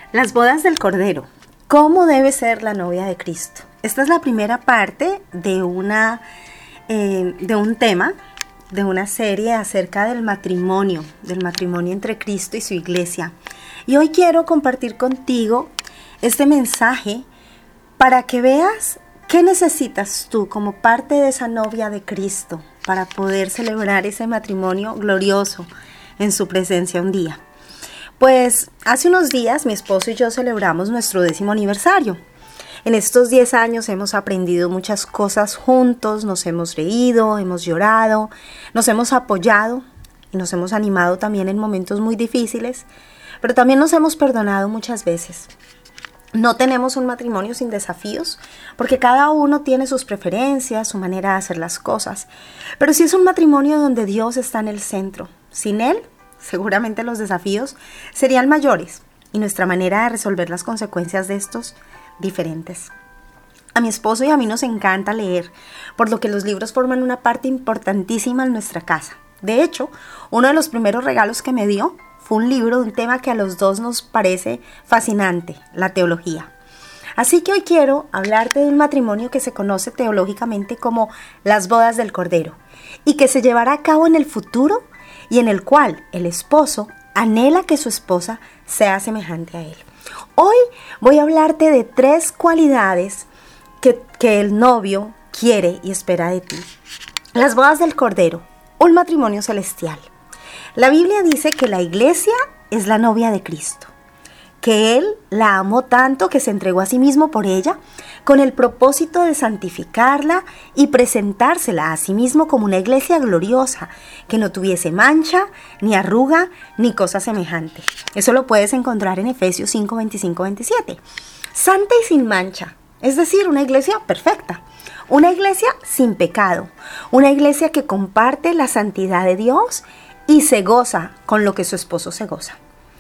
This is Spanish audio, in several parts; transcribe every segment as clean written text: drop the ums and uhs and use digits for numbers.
Las bodas del Cordero. ¿Cómo debe ser la novia de Cristo? Esta es la primera parte de un tema, de una serie acerca del matrimonio entre Cristo y su iglesia. Y hoy quiero compartir contigo este mensaje para que veas qué necesitas tú como parte de esa novia de Cristo para poder celebrar ese matrimonio glorioso en su presencia un día. Pues hace unos días mi esposo y yo celebramos nuestro 10º aniversario. En estos 10 años hemos aprendido muchas cosas juntos, nos hemos reído, hemos llorado, nos hemos apoyado y nos hemos animado también en momentos muy difíciles, pero también nos hemos perdonado muchas veces. No tenemos un matrimonio sin desafíos, porque cada uno tiene sus preferencias, su manera de hacer las cosas, pero sí es un matrimonio donde Dios está en el centro. Sin Él, seguramente los desafíos serían mayores y nuestra manera de resolver las consecuencias de estos diferentes. A mi esposo y a mí nos encanta leer, por lo que los libros forman una parte importantísima en nuestra casa. De hecho, uno de los primeros regalos que me dio fue un libro de un tema que a los dos nos parece fascinante, la teología. Así que hoy quiero hablarte de un matrimonio que se conoce teológicamente como las bodas del Cordero y que se llevará a cabo en el futuro y en el cual el esposo anhela que su esposa sea semejante a él. Hoy voy a hablarte de 3 cualidades que el novio quiere y espera de ti. Las bodas del Cordero, un matrimonio celestial. La Biblia dice que la iglesia es la novia de Cristo, que Él la amó tanto que se entregó a sí mismo por ella, con el propósito de santificarla y presentársela a sí mismo como una iglesia gloriosa, que no tuviese mancha, ni arruga, ni cosa semejante. Eso lo puedes encontrar en Efesios 5, 25, 27. Santa y sin mancha, es decir, una iglesia perfecta. Una iglesia sin pecado, una iglesia que comparte la santidad de Dios y se goza con lo que su esposo se goza.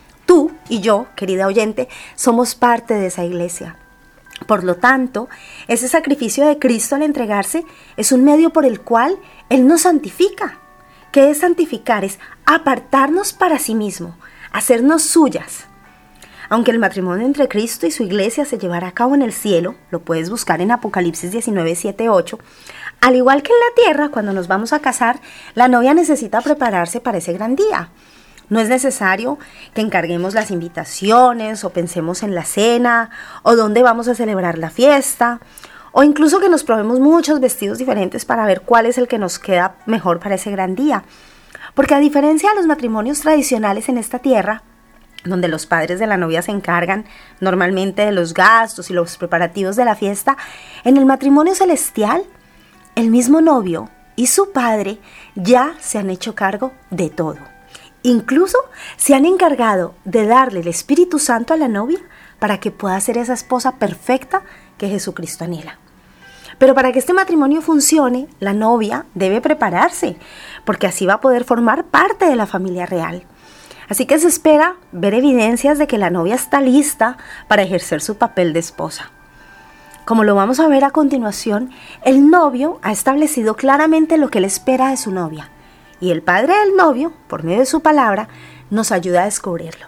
Tú y yo, querida oyente, somos parte de esa iglesia. Por lo tanto, ese sacrificio de Cristo al entregarse es un medio por el cual Él nos santifica. ¿Qué es santificar? Es apartarnos para sí mismo, hacernos suyas. Aunque el matrimonio entre Cristo y su iglesia se llevará a cabo en el cielo, lo puedes buscar en Apocalipsis 19, 7, 8, al igual que en la tierra, cuando nos vamos a casar, la novia necesita prepararse para ese gran día. No es necesario que encarguemos las invitaciones o pensemos en la cena o dónde vamos a celebrar la fiesta o incluso que nos probemos muchos vestidos diferentes para ver cuál es el que nos queda mejor para ese gran día. Porque a diferencia de los matrimonios tradicionales en esta tierra, donde los padres de la novia se encargan normalmente de los gastos y los preparativos de la fiesta, en el matrimonio celestial, el mismo novio y su padre ya se han hecho cargo de todo. Incluso se han encargado de darle el Espíritu Santo a la novia para que pueda ser esa esposa perfecta que Jesucristo anhela. Pero para que este matrimonio funcione, la novia debe prepararse, porque así va a poder formar parte de la familia real. Así que se espera ver evidencias de que la novia está lista para ejercer su papel de esposa. Como lo vamos a ver a continuación, el novio ha establecido claramente lo que él espera de su novia. Y el padre del novio, por medio de su palabra, nos ayuda a descubrirlo.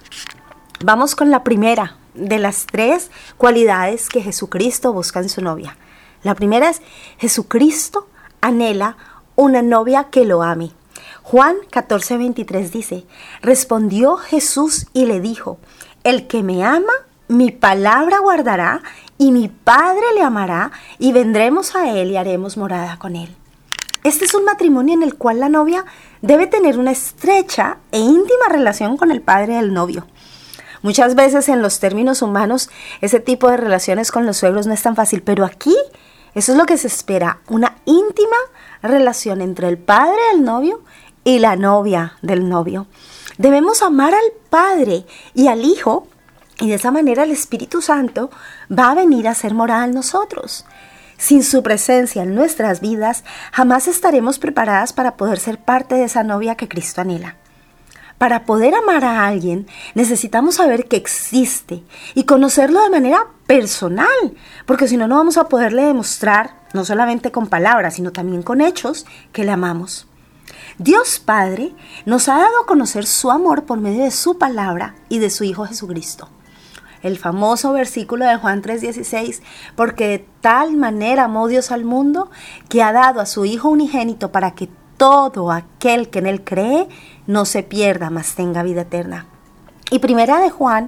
Vamos con la primera de las 3 cualidades que Jesucristo busca en su novia. La primera es: Jesucristo anhela una novia que lo ame. Juan 14, 23 dice: respondió Jesús y le dijo: el que me ama, mi palabra guardará, y mi Padre le amará, y vendremos a él y haremos morada con él. Este es un matrimonio en el cual la novia debe tener una estrecha e íntima relación con el padre del novio. Muchas veces en los términos humanos ese tipo de relaciones con los suegros no es tan fácil, pero aquí eso es lo que se espera, una íntima relación entre el padre del novio y la novia del novio. Debemos amar al Padre y al Hijo, y de esa manera el Espíritu Santo va a venir a hacer morada en nosotros. Sin su presencia en nuestras vidas, jamás estaremos preparadas para poder ser parte de esa novia que Cristo anhela. Para poder amar a alguien, necesitamos saber que existe y conocerlo de manera personal, porque si no, no vamos a poderle demostrar, no solamente con palabras, sino también con hechos, que le amamos. Dios Padre nos ha dado a conocer su amor por medio de su palabra y de su Hijo Jesucristo. el famoso versículo de Juan 3:16, porque de tal manera amó Dios al mundo que ha dado a su Hijo unigénito para que todo aquel que en él cree no se pierda, mas tenga vida eterna. Y primera de Juan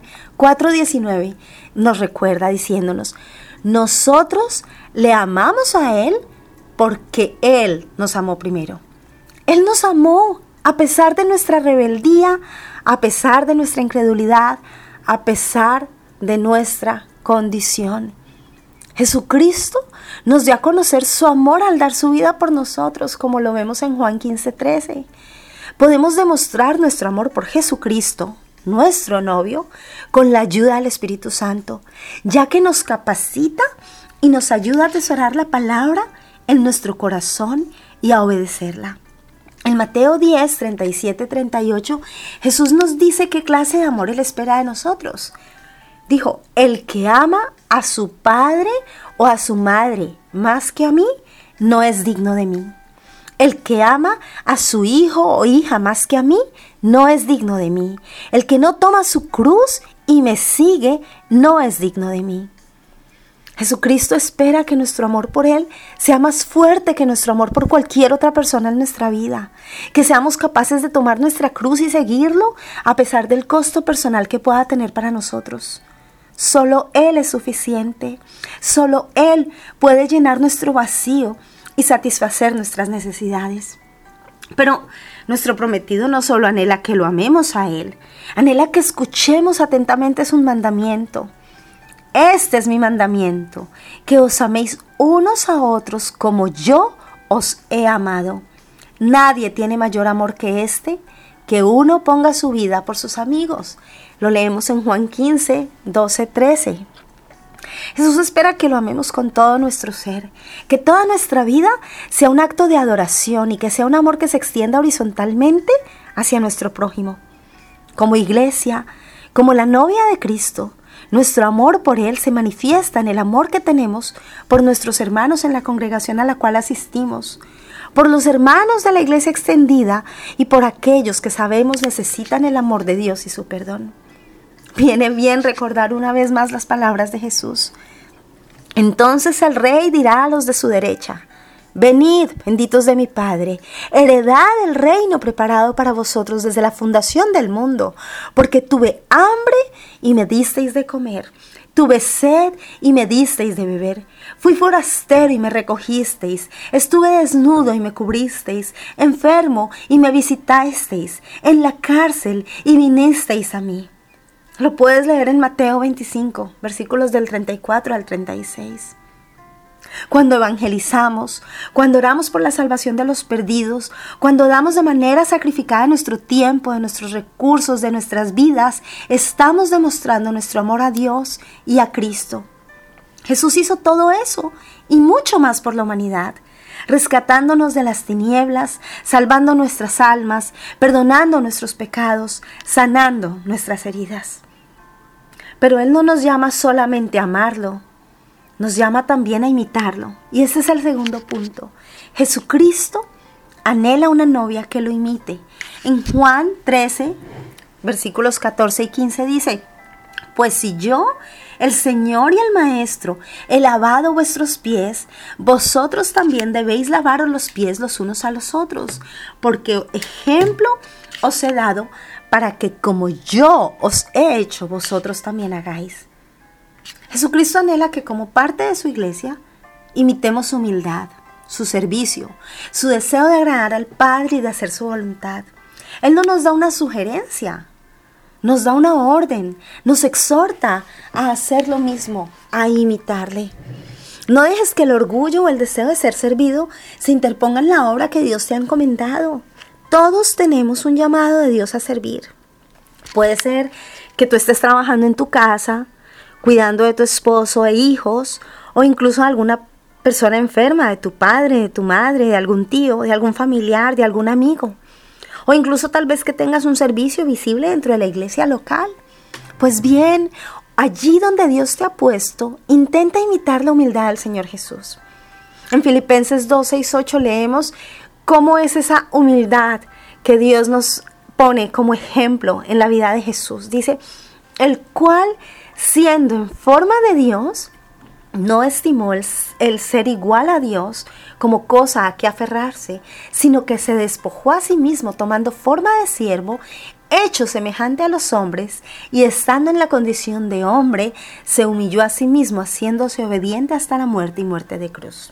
4:19 nos recuerda diciéndonos, nosotros le amamos a Él porque Él nos amó primero. Él nos amó a pesar de nuestra rebeldía, a pesar de nuestra incredulidad, a pesar de nuestra condición. Jesucristo nos dio a conocer su amor al dar su vida por nosotros, como lo vemos en Juan 15:13. Podemos demostrar nuestro amor por Jesucristo, nuestro novio, con la ayuda del Espíritu Santo, ya que nos capacita y nos ayuda a atesorar la palabra en nuestro corazón y a obedecerla. En Mateo 10, 37, 38, Jesús nos dice qué clase de amor Él espera de nosotros. Dijo, el que ama a su padre o a su madre más que a mí, no es digno de mí. El que ama a su hijo o hija más que a mí, no es digno de mí. El que no toma su cruz y me sigue, no es digno de mí. Jesucristo espera que nuestro amor por Él sea más fuerte que nuestro amor por cualquier otra persona en nuestra vida. Que seamos capaces de tomar nuestra cruz y seguirlo a pesar del costo personal que pueda tener para nosotros. Solo Él es suficiente. Solo Él puede llenar nuestro vacío y satisfacer nuestras necesidades. Pero nuestro prometido no solo anhela que lo amemos a Él, anhela que escuchemos atentamente su mandamiento. Este es mi mandamiento, que os améis unos a otros como yo os he amado. Nadie tiene mayor amor que este, que uno ponga su vida por sus amigos. Lo leemos en Juan 15, 12, 13. Jesús espera que lo amemos con todo nuestro ser, que toda nuestra vida sea un acto de adoración y que sea un amor que se extienda horizontalmente hacia nuestro prójimo. Como iglesia, como la novia de Cristo, nuestro amor por Él se manifiesta en el amor que tenemos por nuestros hermanos en la congregación a la cual asistimos, por los hermanos de la iglesia extendida y por aquellos que sabemos necesitan el amor de Dios y su perdón. Viene bien recordar una vez más las palabras de Jesús. Entonces el Rey dirá a los de su derecha, venid, benditos de mi Padre, heredad el reino preparado para vosotros desde la fundación del mundo, porque tuve hambre y me disteis de comer, tuve sed y me disteis de beber, fui forastero y me recogisteis, estuve desnudo y me cubristeis, enfermo y me visitasteis, en la cárcel y vinisteis a mí. Lo puedes leer en Mateo 25, versículos del 34 al 36. Cuando evangelizamos, cuando oramos por la salvación de los perdidos, cuando damos de manera sacrificada nuestro tiempo, de nuestros recursos, de nuestras vidas, estamos demostrando nuestro amor a Dios y a Cristo. Jesús hizo todo eso y mucho más por la humanidad, rescatándonos de las tinieblas, salvando nuestras almas, perdonando nuestros pecados, sanando nuestras heridas. Pero Él no nos llama solamente a amarlo, nos llama también a imitarlo. Y ese es el segundo punto. Jesucristo anhela una novia que lo imite. En Juan 13, versículos 14 y 15 dice, pues si yo, el Señor y el Maestro, he lavado vuestros pies, vosotros también debéis lavaros los pies los unos a los otros, porque ejemplo os he dado para que como yo os he hecho, vosotros también hagáis. Jesucristo anhela que como parte de su iglesia, imitemos su humildad, su servicio, su deseo de agradar al Padre y de hacer su voluntad. Él no nos da una sugerencia, nos da una orden, nos exhorta a hacer lo mismo, a imitarle. No dejes que el orgullo o el deseo de ser servido se interponga en la obra que Dios te ha encomendado. Todos tenemos un llamado de Dios a servir. Puede ser que tú estés trabajando en tu casa, cuidando de tu esposo e hijos, o incluso de alguna persona enferma, de tu padre, de tu madre, de algún tío, de algún familiar, de algún amigo. O incluso tal vez que tengas un servicio visible dentro de la iglesia local. Pues bien, allí donde Dios te ha puesto, intenta imitar la humildad del Señor Jesús. En Filipenses 2, 6, 8 leemos cómo es esa humildad que Dios nos pone como ejemplo en la vida de Jesús. Dice, el cual siendo en forma de Dios, no estimó el ser igual a Dios como cosa a que aferrarse, sino que se despojó a sí mismo tomando forma de siervo, hecho semejante a los hombres, y estando en la condición de hombre, se humilló a sí mismo, haciéndose obediente hasta la muerte y muerte de cruz.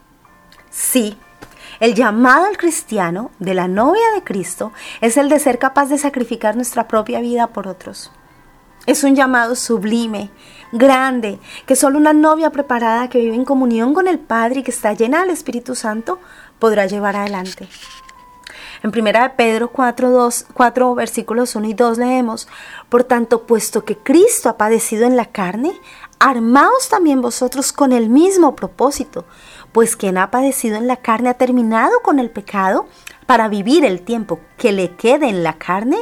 Sí, el llamado al cristiano, de la novia de Cristo, es el de ser capaz de sacrificar nuestra propia vida por otros. Es un llamado sublime, grande, que solo una novia preparada que vive en comunión con el Padre y que está llena del Espíritu Santo podrá llevar adelante. En 1 Pedro 4 versículos 1 y 2 leemos: por tanto, puesto que Cristo ha padecido en la carne, armaos también vosotros con el mismo propósito, pues quien ha padecido en la carne ha terminado con el pecado para vivir el tiempo que le quede en la carne,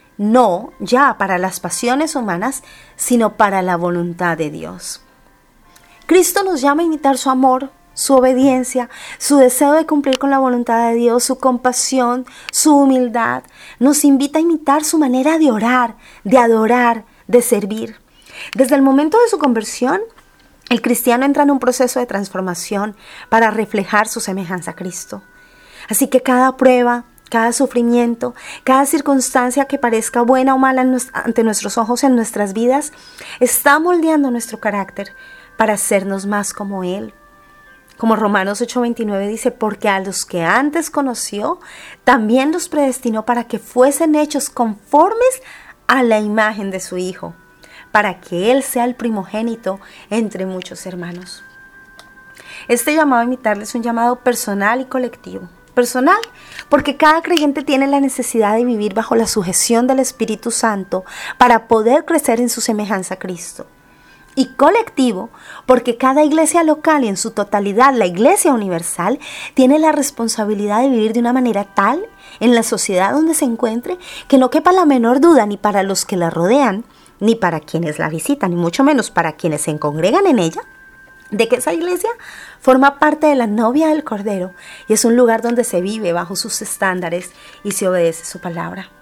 no ya para las pasiones humanas, sino para la voluntad de Dios. Cristo nos llama a imitar su amor, su obediencia, su deseo de cumplir con la voluntad de Dios, su compasión, su humildad. Nos invita a imitar su manera de orar, de adorar, de servir. Desde el momento de su conversión, el cristiano entra en un proceso de transformación para reflejar su semejanza a Cristo. Así que cada prueba, cada sufrimiento, cada circunstancia que parezca buena o mala ante nuestros ojos en nuestras vidas, está moldeando nuestro carácter para hacernos más como Él. Como Romanos 8:29 dice: porque a los que antes conoció, también los predestinó para que fuesen hechos conformes a la imagen de su Hijo, para que Él sea el primogénito entre muchos hermanos. Este llamado a imitarle es un llamado personal y colectivo. Personal, porque cada creyente tiene la necesidad de vivir bajo la sujeción del Espíritu Santo para poder crecer en su semejanza a Cristo. Y colectivo, porque cada iglesia local y en su totalidad la iglesia universal tiene la responsabilidad de vivir de una manera tal en la sociedad donde se encuentre que no quepa la menor duda ni para los que la rodean, ni para quienes la visitan, ni mucho menos para quienes se congregan en ella, de que esa iglesia forma parte de la novia del Cordero y es un lugar donde se vive bajo sus estándares y se obedece su palabra.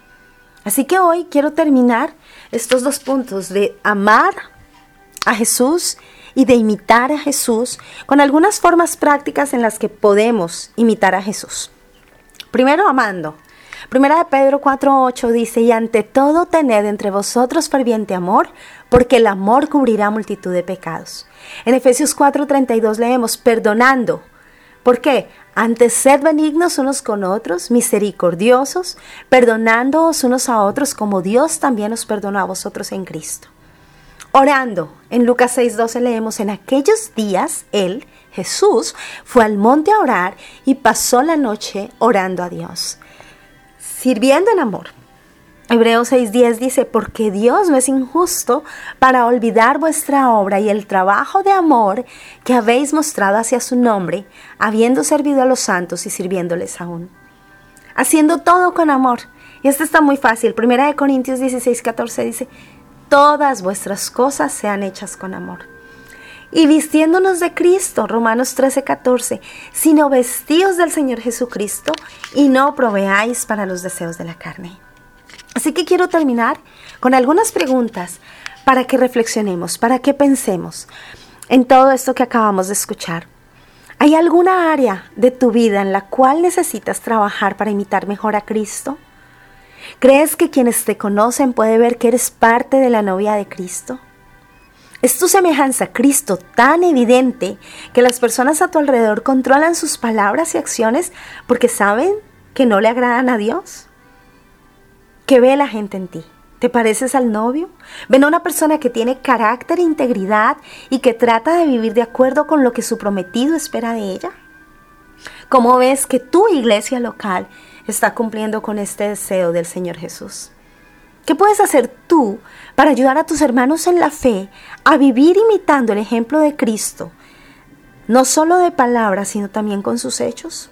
Así que hoy quiero terminar estos 2 puntos de amar a Jesús y de imitar a Jesús con algunas formas prácticas en las que podemos imitar a Jesús. Primero, amando. 1 Pedro 4:8 dice: y ante todo tened entre vosotros ferviente amor, porque el amor cubrirá multitud de pecados. En Efesios 4:32 leemos: perdonando. ¿Por qué? Antes sed benignos unos con otros, misericordiosos, perdonándoos unos a otros como Dios también os perdonó a vosotros en Cristo. Orando. En Lucas 6:12 leemos: en aquellos días Él, Jesús, fue al monte a orar y pasó la noche orando a Dios. Sirviendo en amor. Hebreos 6:10 dice: porque Dios no es injusto para olvidar vuestra obra y el trabajo de amor que habéis mostrado hacia su nombre, habiendo servido a los santos y sirviéndoles aún. Haciendo todo con amor. Y esto está muy fácil. 1 Corintios 16:14 dice: todas vuestras cosas sean hechas con amor. Y vistiéndonos de Cristo, Romanos 13:14, sino vestíos del Señor Jesucristo y no proveáis para los deseos de la carne. Así que quiero terminar con algunas preguntas para que reflexionemos, para que pensemos en todo esto que acabamos de escuchar. ¿Hay alguna área de tu vida en la cual necesitas trabajar para imitar mejor a Cristo? ¿Crees que quienes te conocen pueden ver que eres parte de la novia de Cristo? ¿Es tu semejanza a Cristo tan evidente que las personas a tu alrededor controlan sus palabras y acciones porque saben que no le agradan a Dios? ¿Qué ve la gente en ti? ¿Te pareces al novio? ¿Ven a una persona que tiene carácter e integridad y que trata de vivir de acuerdo con lo que su prometido espera de ella? ¿Cómo ves que tu iglesia local está cumpliendo con este deseo del Señor Jesús? ¿Qué puedes hacer tú para ayudar a tus hermanos en la fe a vivir imitando el ejemplo de Cristo, no solo de palabras, sino también con sus hechos?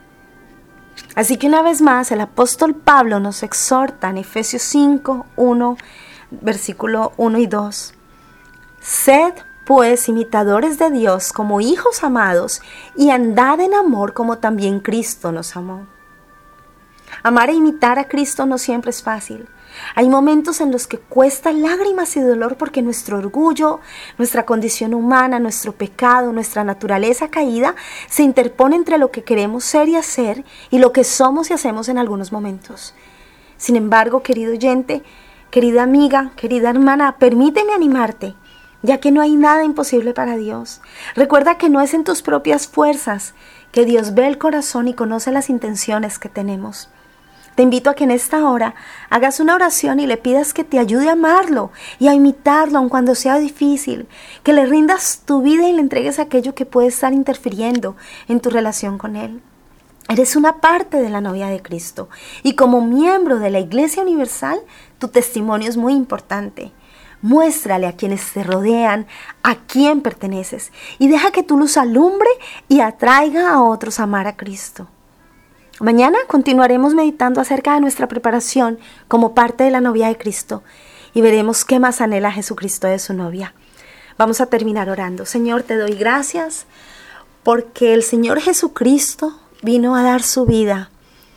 Así que una vez más, el apóstol Pablo nos exhorta en Efesios 5:1, versículo 1 y 2. Sed pues imitadores de Dios como hijos amados y andad en amor como también Cristo nos amó. Amar e imitar a Cristo no siempre es fácil. Hay momentos en los que cuesta lágrimas y dolor porque nuestro orgullo, nuestra condición humana, nuestro pecado, nuestra naturaleza caída se interpone entre lo que queremos ser y hacer y lo que somos y hacemos en algunos momentos. Sin embargo, querido oyente, querida amiga, querida hermana, permíteme animarte, ya que no hay nada imposible para Dios. Recuerda que no es en tus propias fuerzas, que Dios ve el corazón y conoce las intenciones que tenemos. Te invito a que en esta hora hagas una oración y le pidas que te ayude a amarlo y a imitarlo aun cuando sea difícil, que le rindas tu vida y le entregues aquello que puede estar interfiriendo en tu relación con Él. Eres una parte de la novia de Cristo y como miembro de la Iglesia Universal, tu testimonio es muy importante. Muéstrale a quienes te rodean a quién perteneces y deja que tu luz alumbre y atraiga a otros a amar a Cristo. Mañana continuaremos meditando acerca de nuestra preparación como parte de la novia de Cristo y veremos qué más anhela Jesucristo de su novia. Vamos a terminar orando. Señor, te doy gracias porque el Señor Jesucristo vino a dar su vida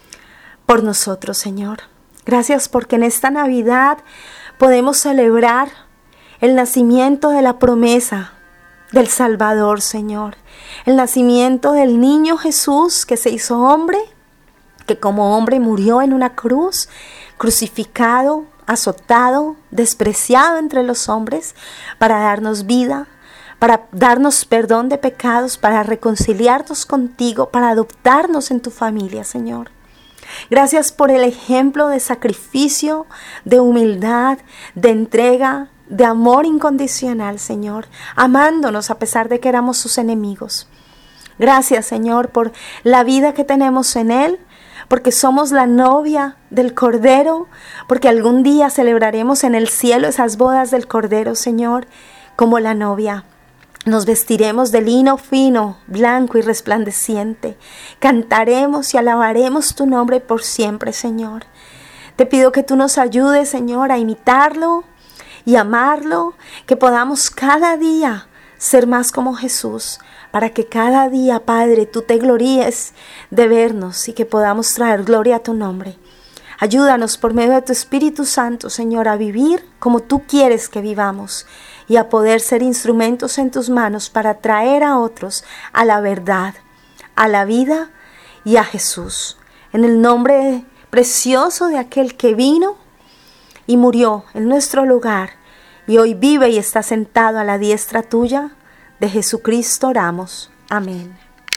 por nosotros, Señor. Gracias porque en esta Navidad podemos celebrar el nacimiento de la promesa del Salvador, Señor. El nacimiento del niño Jesús que se hizo hombre, que como hombre murió en una cruz, crucificado, azotado, despreciado entre los hombres, para darnos vida, para darnos perdón de pecados, para reconciliarnos contigo, para adoptarnos en tu familia, Señor. Gracias por el ejemplo de sacrificio, de humildad, de entrega, de amor incondicional, Señor, amándonos a pesar de que éramos sus enemigos. Gracias, Señor, por la vida que tenemos en Él, porque somos la novia del Cordero, porque algún día celebraremos en el cielo esas bodas del Cordero, Señor, como la novia. Nos vestiremos de lino fino, blanco y resplandeciente. Cantaremos y alabaremos tu nombre por siempre, Señor. Te pido que tú nos ayudes, Señor, a imitarlo y amarlo, que podamos cada día ser más como Jesús, para que cada día, Padre, tú te gloríes de vernos y que podamos traer gloria a tu nombre. Ayúdanos por medio de tu Espíritu Santo, Señor, a vivir como tú quieres que vivamos y a poder ser instrumentos en tus manos para traer a otros a la verdad, a la vida y a Jesús. En el nombre precioso de aquel que vino y murió en nuestro lugar y hoy vive y está sentado a la diestra tuya, de Jesucristo oramos. Amén.